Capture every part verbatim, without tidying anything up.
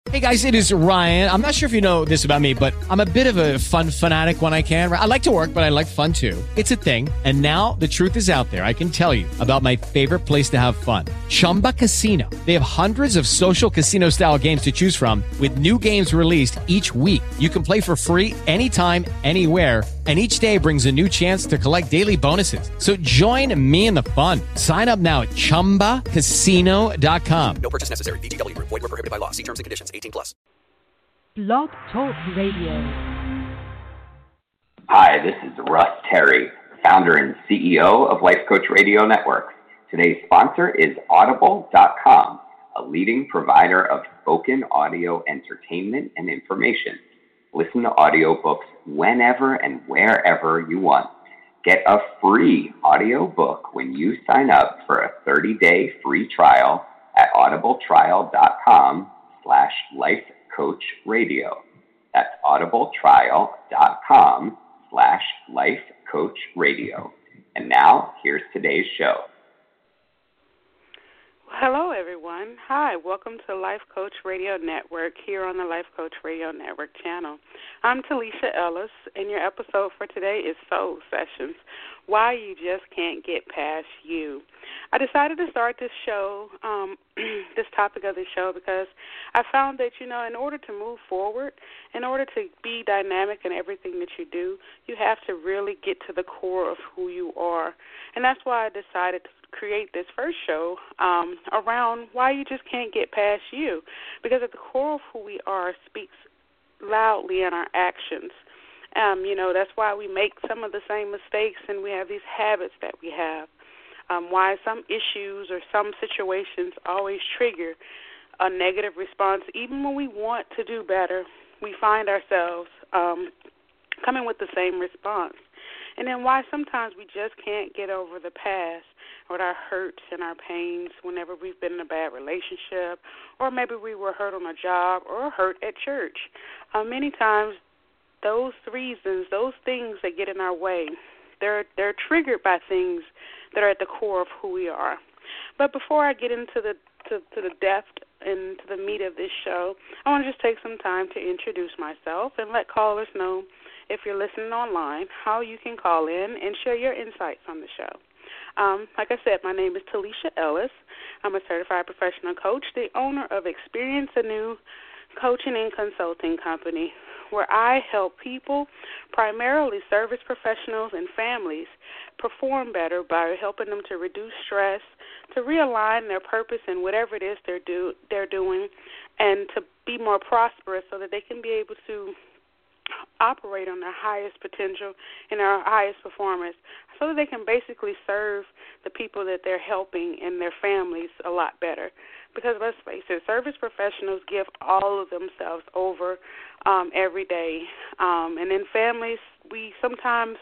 Hey guys, it is Ryan. I'm not sure if you know this about me, but I'm a bit of a fun fanatic when I can. I like to work, but I like fun too. It's a thing. And now the truth is out there. I can tell you about my favorite place to have fun. Chumba Casino. They have hundreds of social casino style games to choose from with new games released each week. You can play for free anytime, anywhere. And each day brings a new chance to collect daily bonuses. So join me in the fun. Sign up now at chumba casino dot com. No purchase necessary. V G W. Void where prohibited by law. See terms and conditions. eighteen plus. Blog Talk Radio. Hi, this is Russ Terry, founder and C E O of Life Coach Radio Network. Today's sponsor is audible dot com, a leading provider of spoken audio entertainment and information. Listen to audiobooks whenever and wherever you want. Get a free audiobook when you sign up for a thirty-day free trial at audibletrial.com slash lifecoachradio. That's audibletrial.com slash lifecoachradio. And now, here's today's show. Hello, everyone. Hi, welcome to Life Coach Radio Network here on the Life Coach Radio Network channel. I'm Talisha Ellis, and your episode for today is Soul Sessions, Why You Just Can't Get Past You. I decided to start this show, um, this topic of the show, because I found that, you know, in order to move forward, in order to be dynamic in everything that you do, you have to really get to the core of who you are. And that's why I decided to create this first show um, around why you just can't get past you, because at the core of who we are speaks loudly in our actions. Um, you know, that's why we make some of the same mistakes and we have these habits that we have. Um, why some issues or some situations always trigger a negative response. Even when we want to do better, we find ourselves um, coming with the same response. And then why sometimes we just can't get over the past or our hurts and our pains whenever we've been in a bad relationship, or maybe we were hurt on a job or hurt at church. Uh, many times those reasons, those things that get in our way, they're they're triggered by things that are at the core of who we are. But before I get into the to, to the depth and to the meat of this show, I want to just take some time to introduce myself and let callers know, if you're listening online, how you can call in and share your insights on the show. Um, like I said, my name is Talisha Ellis. I'm a certified professional coach, the owner of Experience Anew Coaching and Consulting Company, where I help people, primarily service professionals and families, perform better by helping them to reduce stress, to realign their purpose in whatever it is they're, do, they're doing, and to be more prosperous so that they can be able to operate on their highest potential and their highest performance so that they can basically serve the people that they're helping and their families a lot better. Because let's face it, service professionals give all of themselves over um, every day. Um, and in families, we sometimes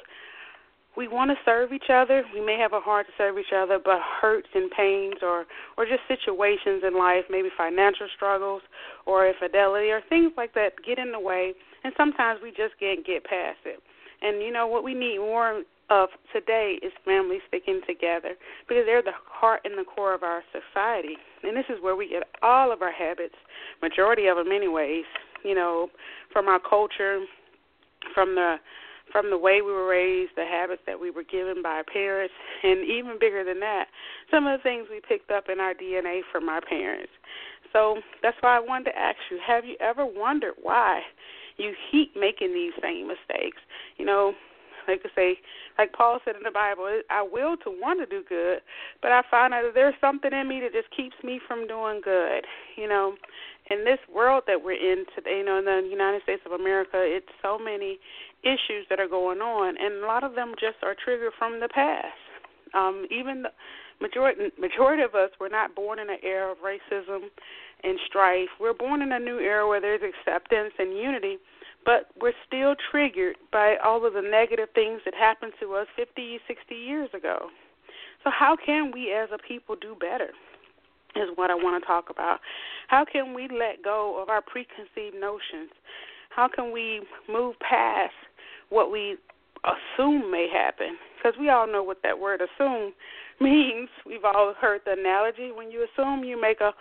we want to serve each other. We may have a heart to serve each other, but hurts and pains or, or just situations in life, maybe financial struggles or infidelity or things like that get in the way, and sometimes we just can't get past it. And, you know, what we need more of today is families sticking together, because they're the heart and the core of our society. And this is where we get all of our habits, majority of them anyways, you know, from our culture, from the from the way we were raised, the habits that we were given by our parents, and even bigger than that, some of the things we picked up in our D N A from our parents. So that's why I wanted to ask you, have you ever wondered why you keep making these same mistakes? You know, like I say, like Paul said in the Bible, I will to want to do good, but I find out that there's something in me that just keeps me from doing good. You know, in this world that we're in today, you know, in the United States of America, it's so many issues that are going on, and a lot of them just are triggered from the past. Um, even the majority, majority of us were not born in an era of racism and strife. We're born in a new era where there's acceptance and unity, but we're still triggered by all of the negative things that happened to us fifty, sixty years ago. So how can we as a people do better is what I want to talk about. How can we let go of our preconceived notions? How can we move past what we assume may happen? Because we all know what that word assume means. We've all heard the analogy. When you assume, you make a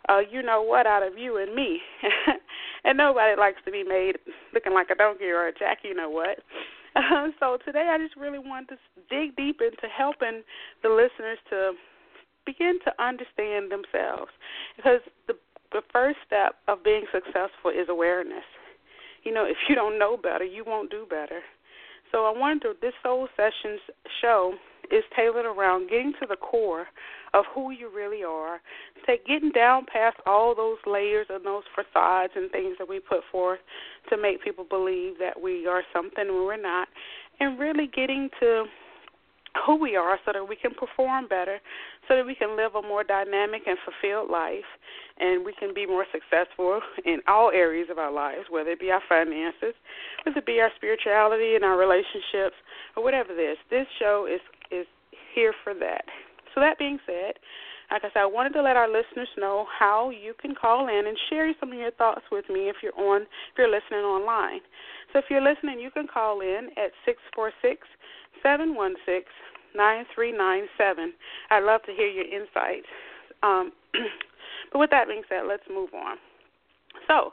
uh, you know what out of you and me. And nobody likes to be made looking like a donkey or a jack, you know what. Uh, so today I just really wanted to dig deep into helping the listeners to begin to understand themselves. Because the, the first step of being successful is awareness. You know, if you don't know better, you won't do better. So I wanted to, this Soul Sessions show is tailored around getting to the core of who you really are, take, getting down past all those layers and those facades and things that we put forth to make people believe that we are something when we're not, and really getting to who we are so that we can perform better, so that we can live a more dynamic and fulfilled life, and we can be more successful in all areas of our lives, whether it be our finances, whether it be our spirituality and our relationships, or whatever it is. This show is, is here for that. So that being said, like I said, I wanted to let our listeners know how you can call in and share some of your thoughts with me if you're on, if you're listening online. So if you're listening, you can call in at six four six, seven one six, nine three nine seven. I'd love to hear your insights. Um, but with that being said, let's move on. So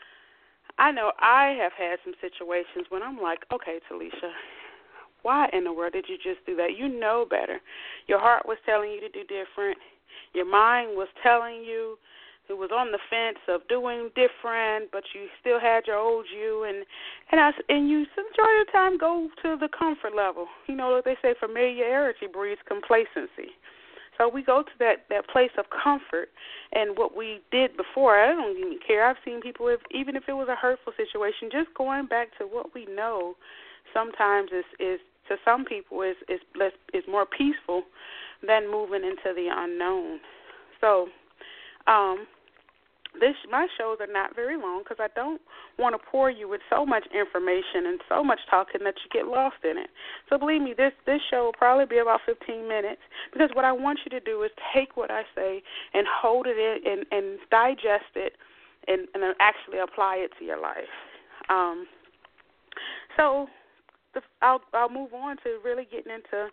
I know I have had some situations when I'm like, okay, Talisha, why in the world did you just do that? You know better. Your heart was telling you to do different. Your mind was telling you, it was on the fence of doing different, but you still had your old you. And and, I, and you, majority of the time, go to the comfort level. You know what they say, familiarity breeds complacency. So we go to that, that place of comfort, and what we did before, I don't even care. I've seen people, if, even if it was a hurtful situation, just going back to what we know sometimes is, is to some people, is, is, less, is more peaceful than moving into the unknown. So um, this my shows are not very long because I don't want to pour you with so much information and so much talking that you get lost in it. So believe me, this, this show will probably be about fifteen minutes, because what I want you to do is take what I say and hold it in and, and digest it and, and actually apply it to your life. Um, so the, I'll, I'll move on to really getting into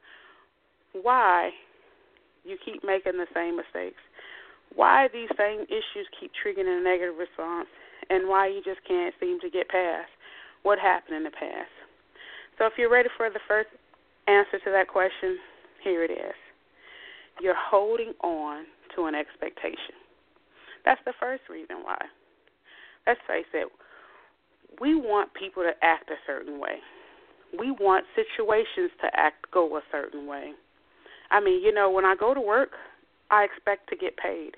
why you keep making the same mistakes, why these same issues keep triggering a negative response, and why you just can't seem to get past what happened in the past. So if you're ready for the first answer to that question, here it is. You're holding on to an expectation. That's the first reason why. Let's face it, we want people to act a certain way. We want situations to act, go a certain way. I mean, you know, when I go to work, I expect to get paid.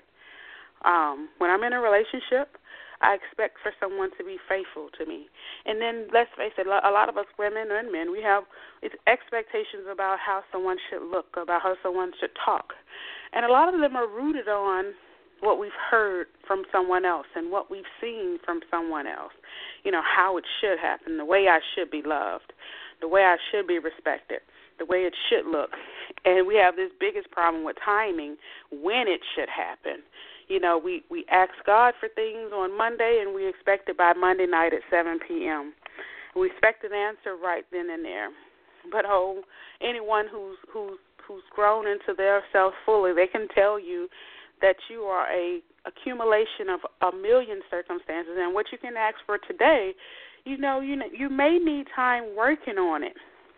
Um, when I'm in a relationship, I expect for someone to be faithful to me. And then, let's face it, a lot of us women and men, we have expectations about how someone should look, about how someone should talk. And a lot of them are rooted on what we've heard from someone else and what we've seen from someone else. You know, how it should happen, the way I should be loved, the way I should be respected, the way it should look. And we have this biggest problem with timing, when it should happen. You know, we, we ask God for things on Monday, and we expect it by Monday night at seven p.m. We expect an answer right then and there. But, oh, anyone who's who's who's grown into their self fully, they can tell you that you are a accumulation of a million circumstances, and what you can ask for today, you know, you know, you may need time working on it.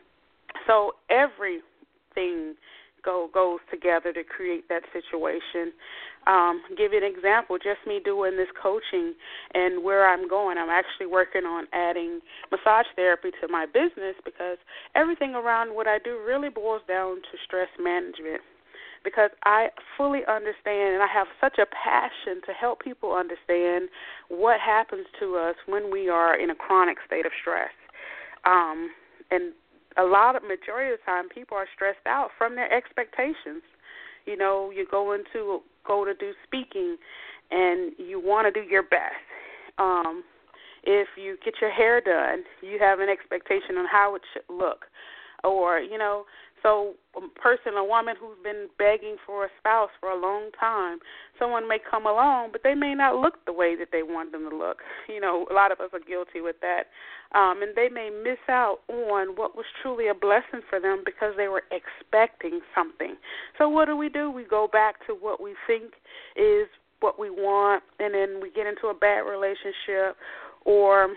So everything go, goes together to create that situation. Um, give you an example, just me doing this coaching and where I'm going, I'm actually working on adding massage therapy to my business, because everything around what I do really boils down to stress management. Because I fully understand, and I have such a passion to help people understand what happens to us when we are in a chronic state of stress. Um, and a lot of, majority of the time, people are stressed out from their expectations. You know, you go into, go to do speaking, and you want to do your best. Um, if you get your hair done, you have an expectation on how it should look. Or, you know, so a person, a woman who's been begging for a spouse for a long time, someone may come along, but they may not look the way that they want them to look. You know, a lot of us are guilty with that. Um, and they may miss out on what was truly a blessing for them because they were expecting something. So what do we do? We go back to what we think is what we want, and then we get into a bad relationship, or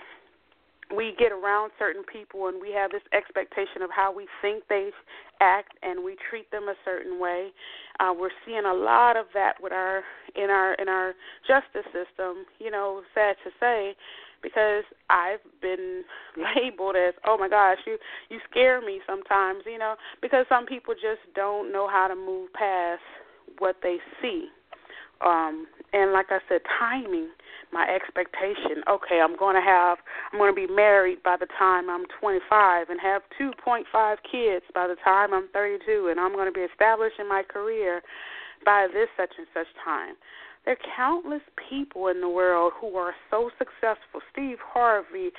we get around certain people and we have this expectation of how we think they act, and we treat them a certain way. Uh, we're seeing a lot of that with our in our in our justice system. You know, sad to say, because I've been labeled as, oh my gosh, you you scare me sometimes. You know, because some people just don't know how to move past what they see. Um, and like I said, timing, my expectation. Okay, I'm going to have, I'm going to be married by the time I'm twenty-five and have two point five kids by the time I'm thirty-two, and I'm going to be established in my career by this such and such time. There are countless people in the world who are so successful. Steve Harvey,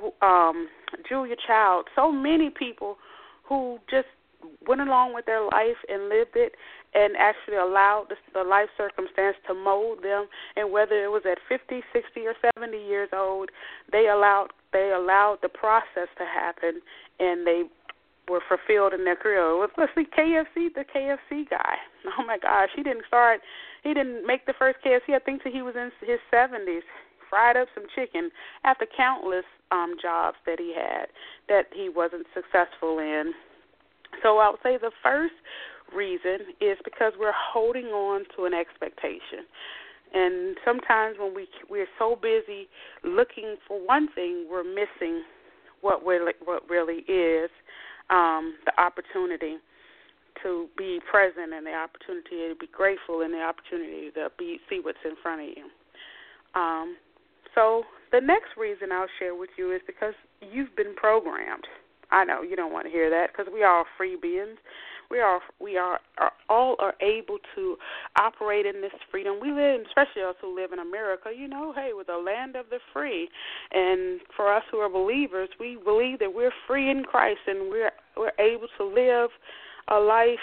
um, Julia Child, so many people who just went along with their life and lived it and actually allowed the, the life circumstance to mold them. And whether it was at fifty, sixty, or seventy years old, they allowed they allowed the process to happen, and they were fulfilled in their career. Let's see, K F C, the K F C guy. Oh my gosh, he didn't start. He didn't make the first K F C. I think that he was in his seventies. Fried up some chicken after countless um, jobs that he had that he wasn't successful in. So I would say the first reason is because we're holding on to an expectation. And sometimes when we, we're so busy looking for one thing, we're missing what, we're, what really is um, the opportunity to be present, and the opportunity to be grateful, and the opportunity to be, see what's in front of you. Um, so the next reason I'll share with you is because you've been programmed. I know you don't want to hear that, because we are free beings. We are we are, are all are able to operate in this freedom. We live, especially us who live in America, you know, hey, we're the land of the free. And for us who are believers, we believe that we're free in Christ, and we're we're able to live a life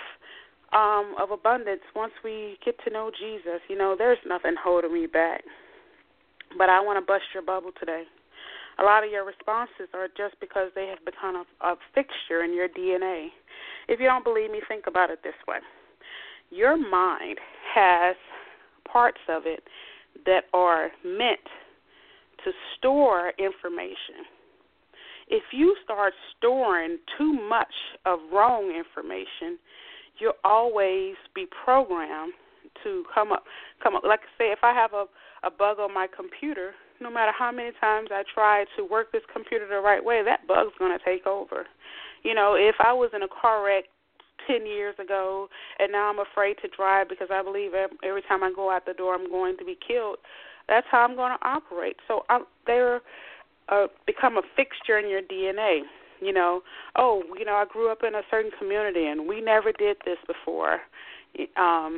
um, of abundance once we get to know Jesus. You know, there's nothing holding me back. But I want to bust your bubble today. A lot of your responses are just because they have become a, a fixture in your D N A. If you don't believe me, think about it this way. Your mind has parts of it that are meant to store information. If you start storing too much of wrong information, you'll always be programmed to come up, come up. Like I say, if I have a, a bug on my computer, no matter how many times I try to work this computer the right way, that bug's going to take over. You know, if I was in a car wreck ten years ago and now I'm afraid to drive because I believe every time I go out the door I'm going to be killed, that's how I'm going to operate. So I'm, they're uh, become a fixture in your D N A. You know, oh, you know, I grew up in a certain community and we never did this before. Um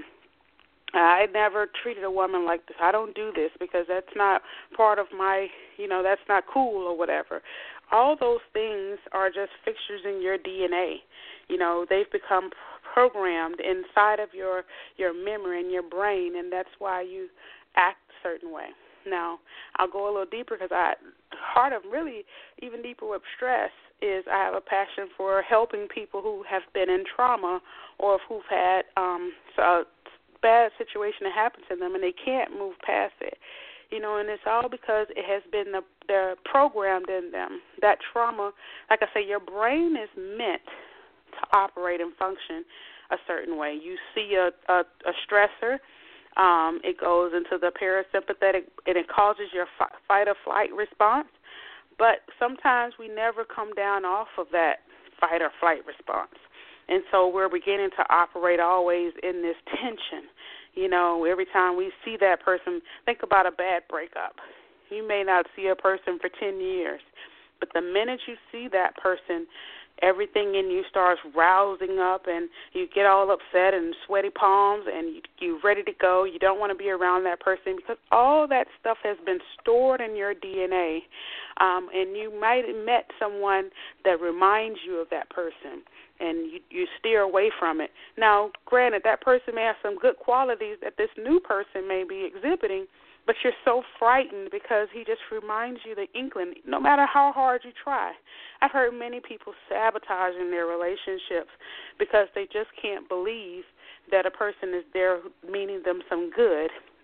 I never treated a woman like this. I don't do this because that's not part of my, you know, that's not cool or whatever. All those things are just fixtures in your D N A. You know, they've become programmed inside of your, your memory and your brain, and that's why you act a certain way. Now, I'll go a little deeper because I, part of really even deeper with stress is I have a passion for helping people who have been in trauma or who've had um, so, bad situation that happened to them and they can't move past it, you know, and it's all because it has been the, they're programmed in them. That trauma, like I say, your brain is meant to operate and function a certain way. You see a, a, a stressor, um, it goes into the parasympathetic, and it causes your f- fight or flight response, but sometimes we never come down off of that fight or flight response. And so we're beginning to operate always in this tension. You know, every time we see that person, think about a bad breakup. You may not see a person for ten years, but the minute you see that person, everything in you starts rousing up and you get all upset and sweaty palms and you, you're ready to go. You don't want to be around that person because all that stuff has been stored in your D N A. Um, and you might have met someone that reminds you of that person, and you, you steer away from it. Now, granted, that person may have some good qualities that this new person may be exhibiting, but you're so frightened because he just reminds you the inkling, no matter how hard you try. I've heard many people sabotaging their relationships because they just can't believe that a person is there meaning them some good,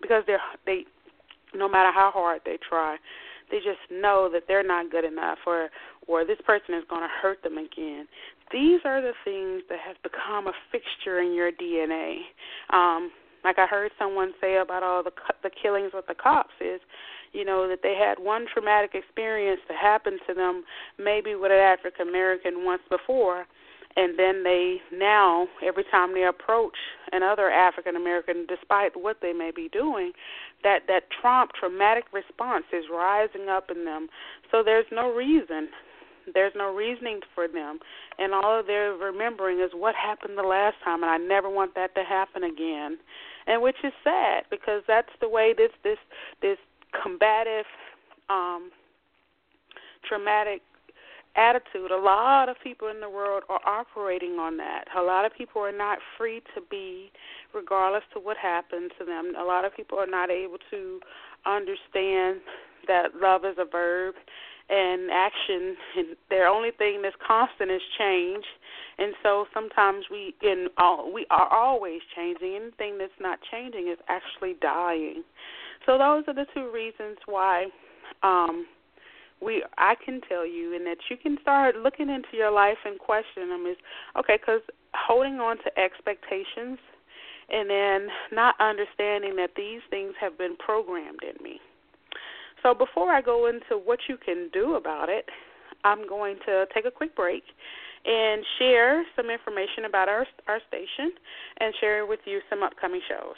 because they're they, no matter how hard they try, they just know that they're not good enough, or or this person is going to hurt them again. These are the things that have become a fixture in your D N A. Um, like I heard someone say about all the the killings with the cops is, you know, that they had one traumatic experience that happened to them maybe with an African American once before, and then they now, every time they approach another African American, despite what they may be doing, that, that traum- traumatic response is rising up in them. So there's no reason. There's no reasoning for them. And all they're remembering is what happened the last time, and I never want that to happen again. And which is sad, because that's the way this this this combative, um, traumatic attitude, a lot of people in the world are operating on that. A lot of people are not free to be, regardless to what happened to them. A lot of people are not able to understand that love is a verb and action, and the only thing that's constant is change. And so sometimes we in all, we are always changing. Anything that's not changing is actually dying. So those are the two reasons why um, we I can tell you, and that you can start looking into your life and question them is, okay, because holding on to expectations and then not understanding that these things have been programmed in me. So before I go into what you can do about it, I'm going to take a quick break and share some information about our our station and share with you some upcoming shows.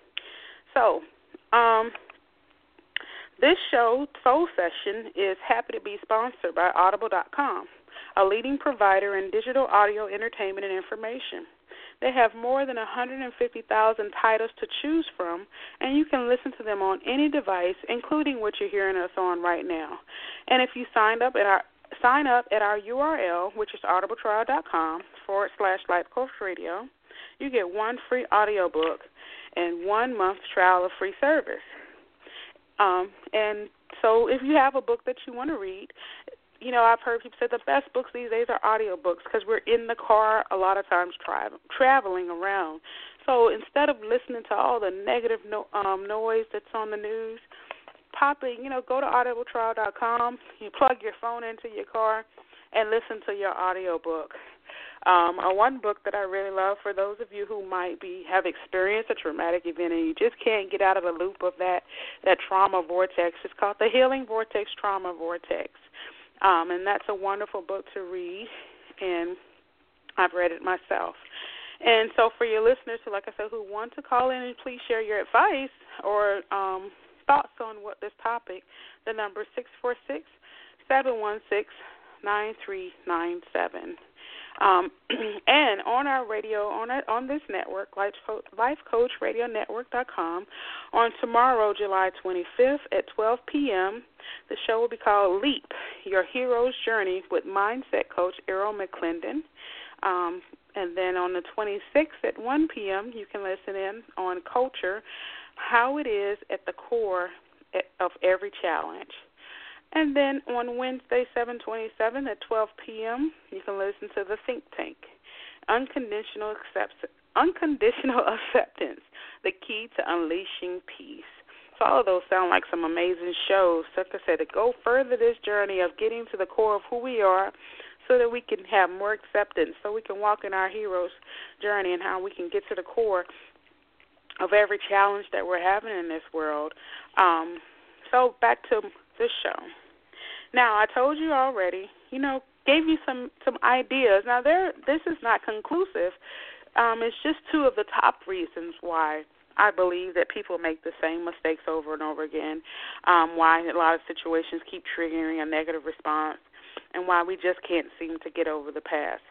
So, um, this show, Soul Session, is happy to be sponsored by Audible dot com, a leading provider in digital audio entertainment and information. They have more than one hundred fifty thousand titles to choose from, and you can listen to them on any device, including what you're hearing us on right now. And if you signed up at our sign up at our U R L, which is audibletrial dot com forward slash Life Coach Radio, you get one free audiobook and one month trial of free service. Um, and so if you have a book that you want to read, you know, I've heard people say the best books these days are audiobooks because we're in the car a lot of times tra- traveling around. So instead of listening to all the negative no, um, noise that's on the news, pop it, you know, go to audibletrial dot com, you plug your phone into your car, and listen to your audiobook. Um, uh, one book that I really love for those of you who might be have experienced a traumatic event and you just can't get out of the loop of that, that trauma vortex, it's called The Healing Vortex Trauma Vortex. Um, and that's a wonderful book to read, and I've read it myself. And so for your listeners who, like I said, who want to call in and please share your advice or um, thoughts on what this topic, the number is six four six, seven one six, nine three nine seven. Um, and on our radio, on our, on this network, life coach radio network dot com, on tomorrow, July twenty-fifth at twelve p.m., the show will be called Leap, Your Hero's Journey with Mindset Coach Errol McClendon. Um, and then on the twenty-sixth at one p.m., you can listen in on Culture, How It Is at the Core of Every Challenge. And then on Wednesday, seven twenty-seven at twelve p.m., you can listen to The Think Tank, Unconditional Accept- Unconditional Acceptance, the Key to Unleashing Peace. So all of those sound like some amazing shows, like I said, to go further this journey of getting to the core of who we are so that we can have more acceptance, so we can walk in our hero's journey and how we can get to the core of every challenge that we're having in this world. Um, so back to this show. Now, I told you already, you know, gave you some, some ideas. Now, there, this is not conclusive. Um, it's just two of the top reasons why I believe that people make the same mistakes over and over again, um, why a lot of situations keep triggering a negative response, and why we just can't seem to get over the past.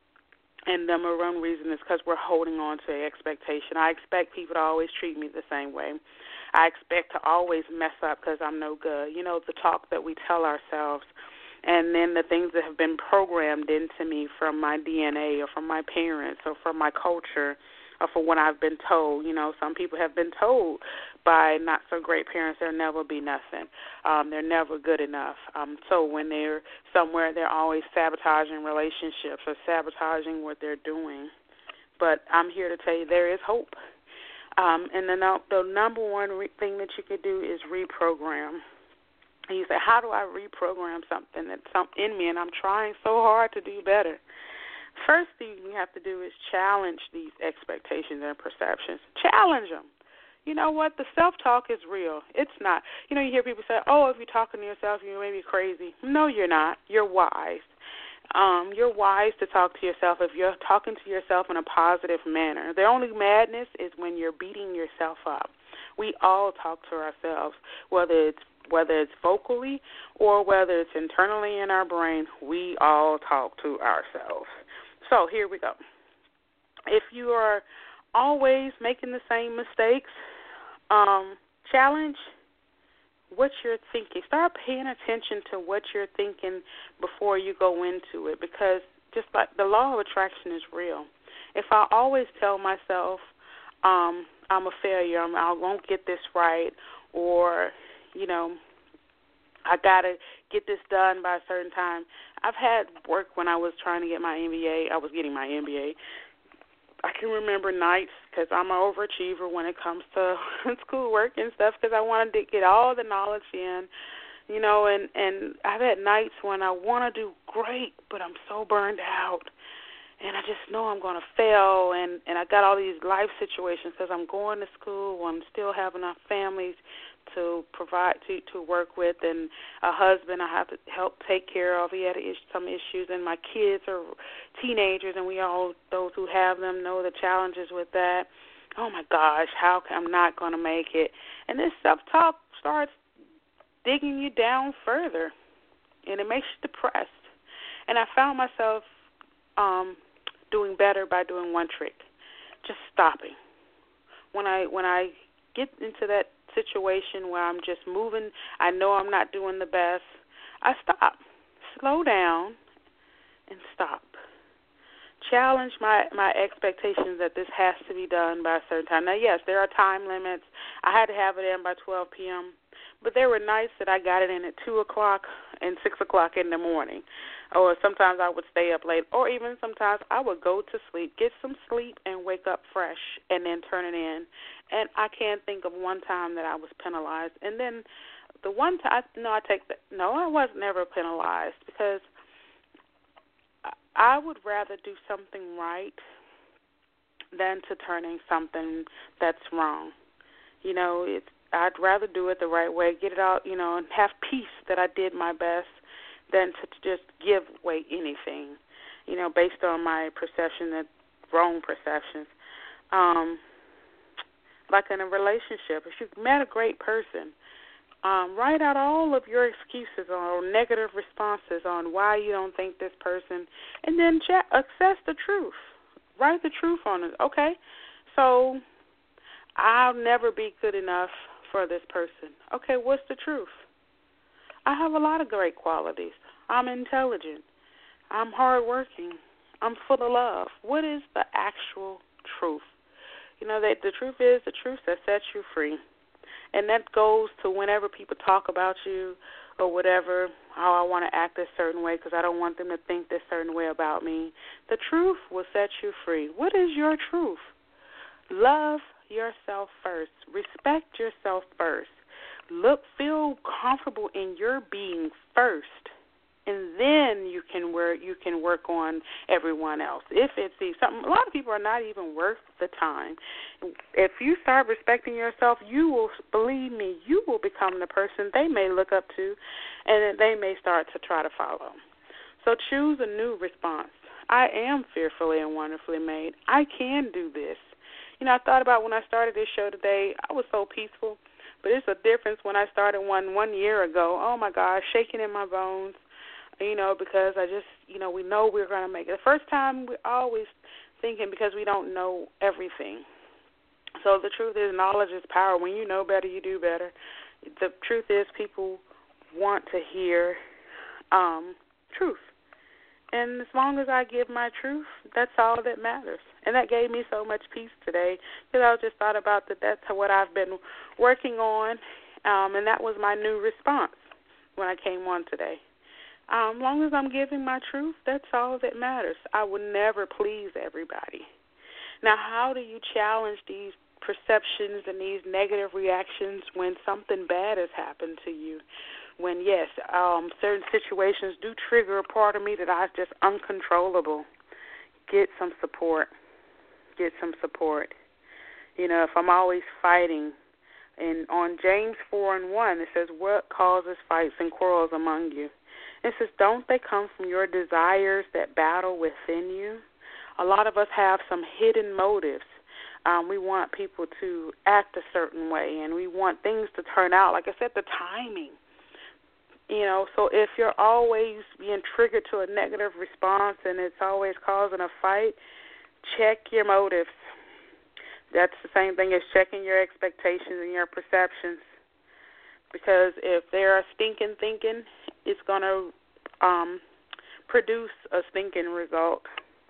And the number one reason is because we're holding on to expectation. I expect people to always treat me the same way. I expect to always mess up because I'm no good. You know, the talk that we tell ourselves, and then the things that have been programmed into me from my D N A or from my parents or from my culture or from what I've been told. You know, some people have been told by not-so-great parents they'll never be nothing. Um, they're never good enough. Um, so when they're somewhere, they're always sabotaging relationships or sabotaging what they're doing. But I'm here to tell you there is hope. Um, and the, no, the number one re- thing that you could do is reprogram. And you say, how do I reprogram something that's some in me, and I'm trying so hard to do better? First thing you have to do is challenge these expectations and perceptions. Challenge them. You know what? The self-talk is real. It's not. You know, you hear people say, oh, if you're talking to yourself, you may be crazy. No, you're not. You're wise. Um, you're wise to talk to yourself if you're talking to yourself in a positive manner. The only madness is when you're beating yourself up. We all talk to ourselves, whether it's whether it's vocally or whether it's internally in our brain. We all talk to ourselves. So here we go. If you are always making the same mistakes, um, challenge what you're thinking. Start paying attention to what you're thinking before you go into it, because just like the law of attraction is real. If I always tell myself um, I'm a failure, I'm, I won't get this right, or, you know, I got to get this done by a certain time. I've had work when I was trying to get my M B A. I was getting my M B A. I can remember nights, because I'm an overachiever when it comes to schoolwork and stuff, because I wanted to get all the knowledge in, you know, and, and I've had nights when I want to do great, but I'm so burned out, and I just know I'm going to fail, and, and I got all these life situations because I'm going to school, I'm still having enough families to provide, to, to work with, and a husband I have to help take care of. He had some issues, and my kids are teenagers, and we all, those who have them, know the challenges with that. Oh, my gosh, how come I'm not going to make it? And this self-talk starts digging you down further, and it makes you depressed. And I found myself um, doing better by doing one trick, just stopping. When I when I get into that situation where I'm just moving, I know I'm not doing the best, I stop, slow down, and stop. Challenge my, my expectations that this has to be done by a certain time. Now, yes, there are time limits. I had to have it in by twelve p.m., but there were nights that I got it in at two o'clock and six o'clock in the morning. Or sometimes I would stay up late, or even sometimes I would go to sleep, get some sleep, and wake up fresh, and then turn it in. And I can't think of one time that I was penalized. And then the one time, no, I take that, no, I was never penalized, because I would rather do something right than to turning something that's wrong. You know, it's, I'd rather do it the right way, get it out, you know, and have peace that I did my best, than to just give away anything, you know, based on my perception, that wrong perceptions. Um, like in a relationship, if you've met a great person, um, write out all of your excuses or negative responses on why you don't think this person, and then check, assess the truth. Write the truth on it. Okay, so I'll never be good enough for this person. Okay, what's the truth? I have a lot of great qualities. I'm intelligent. I'm hardworking. I'm full of love. What is the actual truth? You know, that the truth is the truth that sets you free. And that goes to whenever people talk about you or whatever, how I want to act a certain way because I don't want them to think this certain way about me. The truth will set you free. What is your truth? Love yourself first. Respect yourself first. Look, feel comfortable in your being first, and then you can work. You can work on everyone else. If it's something, a lot of people are not even worth the time. If you start respecting yourself, you will, believe me, you will become the person they may look up to, and they may start to try to follow. So choose a new response. I am fearfully and wonderfully made. I can do this. You know, I thought about when I started this show today, I was so peaceful. But it's a difference when I started one one year ago. Oh, my gosh, shaking in my bones, you know, because I just, you know, we know we're going to make it. The first time, we're always thinking because we don't know everything. So the truth is knowledge is power. When you know better, you do better. The truth is people want to hear um, truth. And as long as I give my truth, that's all that matters. And that gave me so much peace today because I just thought about that that's what I've been working on, um, and that was my new response when I came on today. Um, as long as I'm giving my truth, that's all that matters. I will never please everybody. Now, how do you challenge these perceptions and these negative reactions when something bad has happened to you. When, yes, um, certain situations do trigger a part of me that I just uncontrollable. Get some support. Get some support. You know, if I'm always fighting, and on James four and one, it says, what causes fights and quarrels among you? It says, don't they come from your desires that battle within you? A lot of us have some hidden motives. Um, we want people to act a certain way, and we want things to turn out. Like I said, the timing. You know, so if you're always being triggered to a negative response and it's always causing a fight, check your motives. That's the same thing as checking your expectations and your perceptions. Because if they're stinking thinking, it's going to um, produce a stinking result.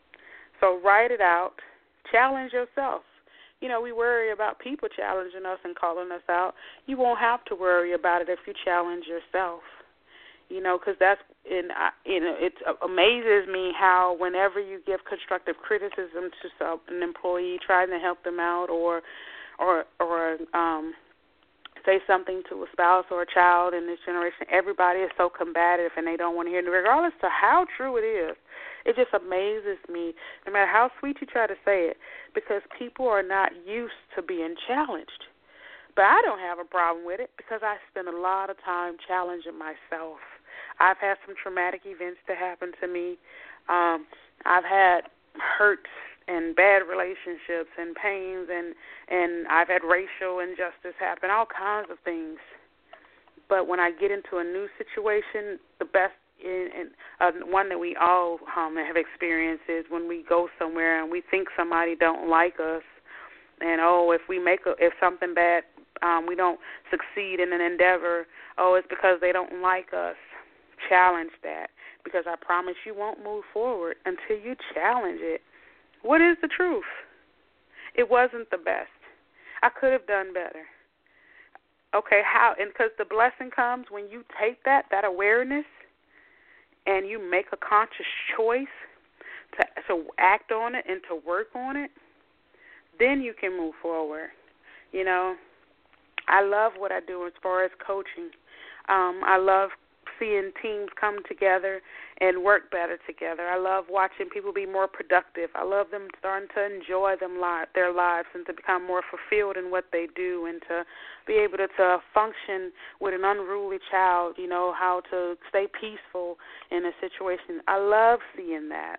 So write it out. Challenge yourself. You know, we worry about people challenging us and calling us out. You won't have to worry about it if you challenge yourself. You know, because that's, in, you know, it amazes me how whenever you give constructive criticism to an employee trying to help them out, or, or, or um, say something to a spouse or a child in this generation, everybody is so combative and they don't want to hear it, regardless of how true it is. It just amazes me, no matter how sweet you try to say it, because people are not used to being challenged. But I don't have a problem with it because I spend a lot of time challenging myself. I've had some traumatic events that happen to me. Um, I've had hurts and bad relationships and pains, and, and I've had racial injustice happen, all kinds of things. But when I get into a new situation, the best in, in, uh, one that we all um, have experienced is when we go somewhere and we think somebody don't like us, and oh, if we make a, if something bad, um, we don't succeed in an endeavor, oh, it's because they don't like us. Challenge that, because I promise you won't move forward until you challenge it. What is the truth? It wasn't the best. I could have done better. Okay, how? And because the blessing comes when you take that, that awareness, and you make a conscious choice to, to act on it and to work on it, then you can move forward. You know, I love what I do as far as coaching. Um, I love seeing teams come together and work better together. I love watching people be more productive. I love them starting to enjoy them li- their lives and to become more fulfilled in what they do, and to be able to, to function with an unruly child, you know, how to stay peaceful in a situation. I love seeing that.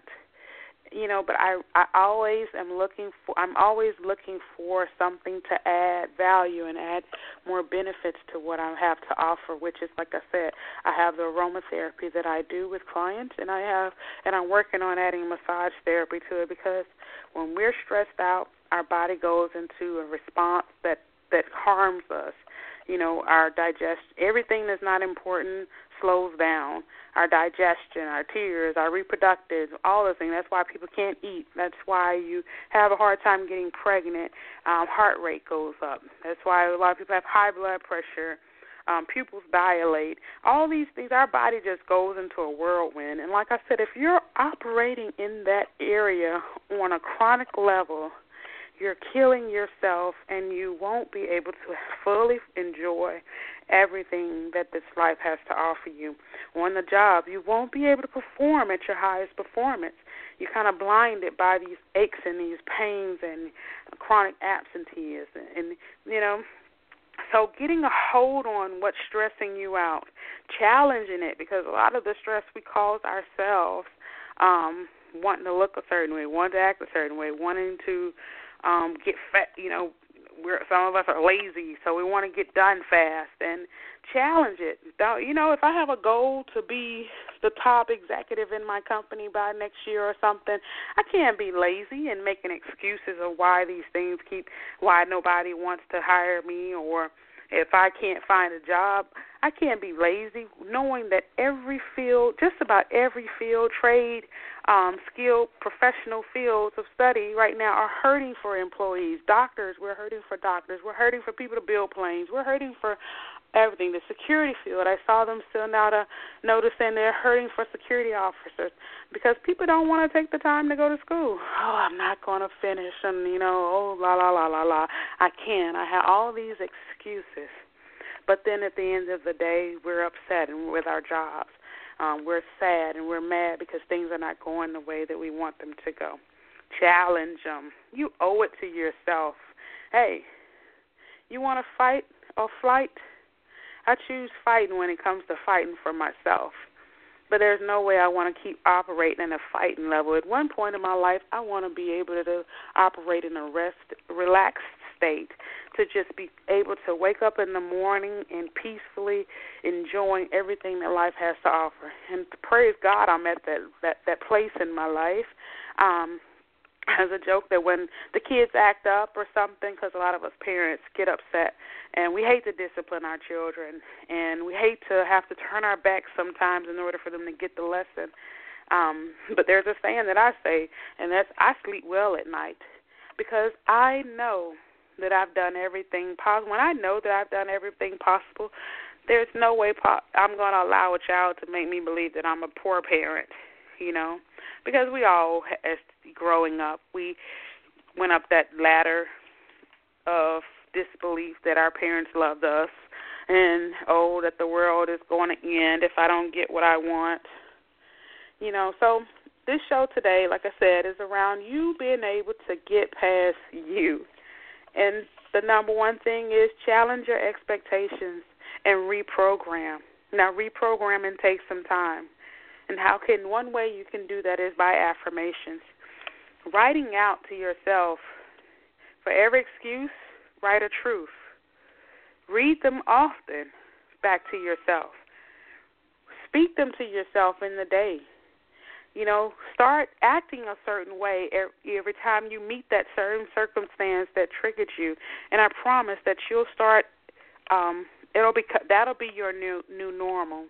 You know, but I, I always am looking for, I'm always looking for something to add value and add more benefits to what I have to offer, which is, like I said, I have the aromatherapy that I do with clients, and I have, and I'm working on adding massage therapy to it, because when we're stressed out, our body goes into a response that, that harms us. You know, our digestion, everything that's not important slows down. Our digestion, our tears, our reproductive, all those things. That's why people can't eat. That's why you have a hard time getting pregnant. Um, heart rate goes up. That's why a lot of people have high blood pressure. Um, pupils dilate. All these things, our body just goes into a whirlwind. And like I said, if you're operating in that area on a chronic level, you're killing yourself, and you won't be able to fully enjoy everything that this life has to offer you. On the job, you won't be able to perform at your highest performance. You're kind of blinded by these aches and these pains and chronic absenteeism. And, and, you know, so getting a hold on what's stressing you out, challenging it, because a lot of the stress we cause ourselves, um, wanting to look a certain way, wanting to act a certain way, wanting to Um, get fat, you know, we're, some of us are lazy, so we want to get done fast, and challenge it. You know, if I have a goal to be the top executive in my company by next year or something, I can't be lazy and making excuses of why these things keep, why nobody wants to hire me, or if I can't find a job. I can't be lazy, knowing that every field, just about every field, trade, um, skill, professional fields of study right now are hurting for employees. Doctors, we're hurting for doctors. We're hurting for people to build planes. We're hurting for everything. The security field, I saw them still now to noticing they're hurting for security officers because people don't want to take the time to go to school. Oh, I'm not going to finish, and, you know, oh, la, la, la, la, la. I can't. I have all these excuses. But then at the end of the day, we're upset and with our jobs. Um, we're sad and we're mad because things are not going the way that we want them to go. Challenge them. You owe it to yourself. Hey, you want to fight or flight? I choose fighting when it comes to fighting for myself. But there's no way I want to keep operating in a fighting level. At one point in my life, I want to be able to operate in a rest, relaxed state, to just be able to wake up in the morning and peacefully enjoying everything that life has to offer. And praise God, I'm at that that, that place in my life. Um, as a joke that when the kids act up or something, because a lot of us parents get upset, and we hate to discipline our children, and we hate to have to turn our backs sometimes in order for them to get the lesson. Um, but there's a saying that I say, and that's I sleep well at night because I know that I've done everything possible. When I know that I've done everything possible, there's no way po- I'm going to allow a child to make me believe that I'm a poor parent, you know, because we all, as growing up, we went up that ladder of disbelief that our parents loved us and, oh, that the world is going to end if I don't get what I want. You know, so this show today, like I said, is around you being able to get past you. And the number one thing is challenge your expectations and reprogram. Now, reprogramming takes some time. And how can one way you can do that is by affirmations. Writing out to yourself, for every excuse, write a truth. Read them often back to yourself. Speak them to yourself in the day. You know, start acting a certain way every time you meet that certain circumstance that triggered you. And I promise that you'll start, um, it'll be, that'll be your new new normal.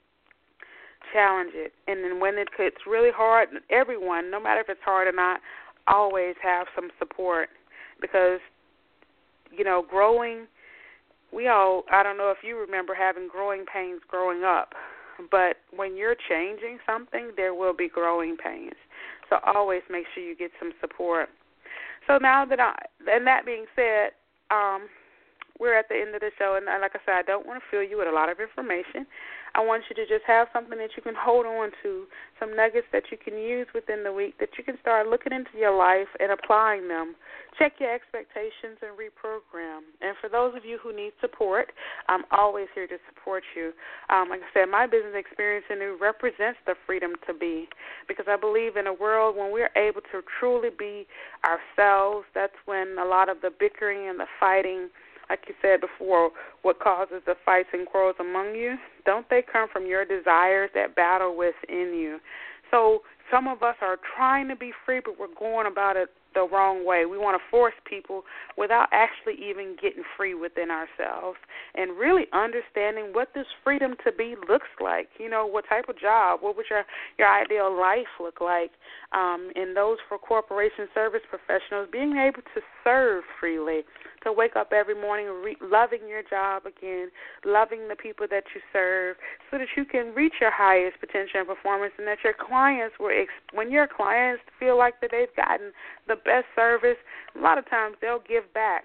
Challenge it. And then when it, it's really hard, everyone, no matter if it's hard or not, always have some support because, you know, growing, we all, I don't know if you remember having growing pains growing up, but when you're changing something, there will be growing pains. So always make sure you get some support. So now that I, and that being said, um, we're at the end of the show, and like I said, I don't want to fill you with a lot of information. I want you to just have something that you can hold on to, some nuggets that you can use within the week, that you can start looking into your life and applying them. Check your expectations and reprogram. And for those of you who need support, I'm always here to support you. Um, like I said, my business experience in it represents the freedom to be, because I believe in a world when we're able to truly be ourselves, that's when a lot of the bickering and the fighting, like you said before, what causes the fights and quarrels among you, don't they come from your desires that battle within you? So some of us are trying to be free, but we're going about it the wrong way. We want to force people without actually even getting free within ourselves and really understanding what this freedom to be looks like. You know, what type of job, what would your, your ideal life look like? Um, and those for corporation service professionals, being able to serve freely, to wake up every morning re- loving your job again, loving the people that you serve, so that you can reach your highest potential and performance, and that your clients, will ex- when your clients feel like that they've gotten the best service, a lot of times they'll give back,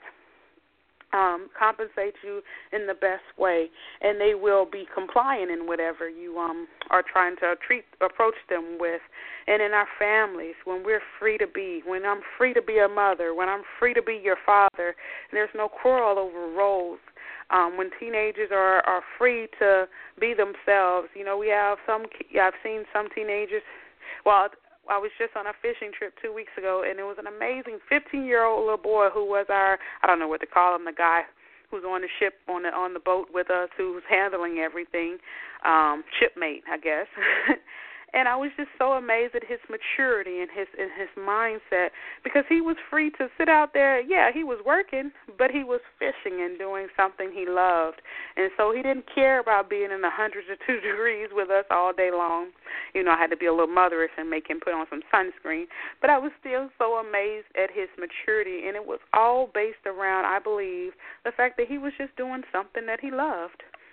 um, compensate you in the best way, and they will be compliant in whatever you um, are trying to treat, approach them with. And in our families, when we're free to be, when I'm free to be a mother, when I'm free to be your father, and there's no quarrel over roles. Um, when teenagers are, are free to be themselves, you know, we have some, I've seen some teenagers, well, I was just on a fishing trip two weeks ago, and it was an amazing fifteen-year-old little boy who was our, I don't know what to call him, the guy who's on the ship, on the on the boat with us, who's handling everything, um, shipmate, I guess. And I was just so amazed at his maturity and his and his mindset, because he was free to sit out there. Yeah, he was working, but he was fishing and doing something he loved. And so he didn't care about being in the hundreds or two degrees with us all day long. You know, I had to be a little motherish and make him put on some sunscreen. But I was still so amazed at his maturity, and it was all based around, I believe, the fact that he was just doing something that he loved.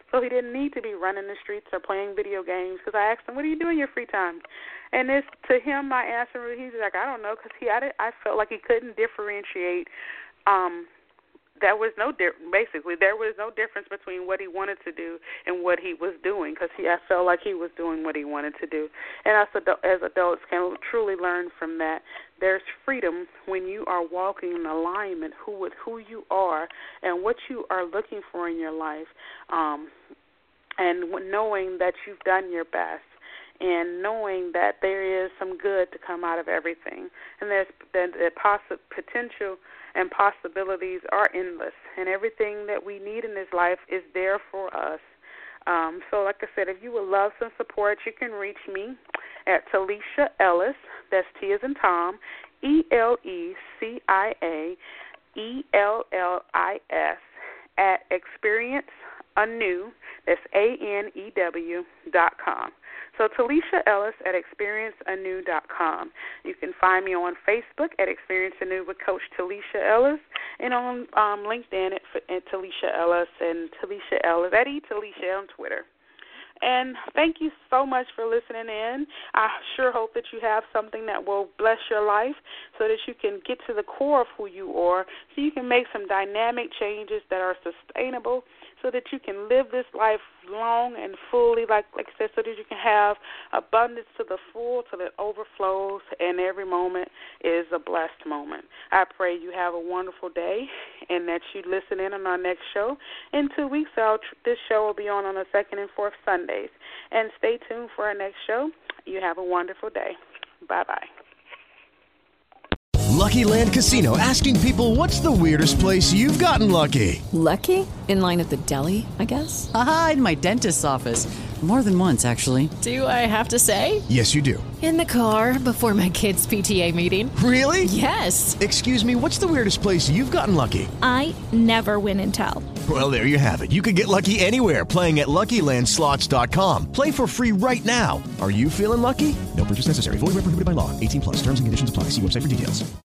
So he didn't need to be running the streets or playing video games, because I asked him, what do you do in your free time? And this, to him, my answer, he's like, I don't know, because he, I, I felt like he couldn't differentiate. Um, there was no, di- basically, there was no difference between what he wanted to do and what he was doing, because he, I felt like he was doing what he wanted to do. And as, adu- as adults can truly learn from that. There's freedom when you are walking in alignment who with who you are and what you are looking for in your life, um, and knowing that you've done your best, and knowing that there is some good to come out of everything, and there's the, the possi- potential and possibilities are endless, and everything that we need in this life is there for us. Um, so, like I said, if you would love some support, you can reach me at Talisha Ellis. That's T as in Tom, E L E C I A E L L I S at Experience Anew. That's A N E W dot com. So Talisha Ellis at experience anew dot com. You can find me on Facebook at Experience Anew with Coach Talisha Ellis, and on um, LinkedIn at, at Talisha Ellis, and Talisha Ellis at E Talisha on Twitter. And thank you so much for listening in. I sure hope that you have something that will bless your life so that you can get to the core of who you are, so you can make some dynamic changes that are sustainable, so that you can live this life long and fully, like, like I said, so that you can have abundance to the full, till it overflows, and every moment is a blessed moment. I pray you have a wonderful day, and that you listen in on our next show. In two weeks, I'll, this show will be on on the second and fourth Sundays. And stay tuned for our next show. You have a wonderful day. Bye-bye. Lucky Land Casino, asking people, what's the weirdest place you've gotten lucky? Lucky? In line at the deli, I guess? Aha, in my dentist's office. More than once, actually. Do I have to say? Yes, you do. In the car before my kids' P T A meeting. Really? Yes. Excuse me, what's the weirdest place you've gotten lucky? I never win and tell. Well, there you have it. You can get lucky anywhere, playing at Lucky Land Slots dot com. Play for free right now. Are you feeling lucky? No purchase necessary. Void where prohibited by law. eighteen plus. Terms and conditions apply. See website for details.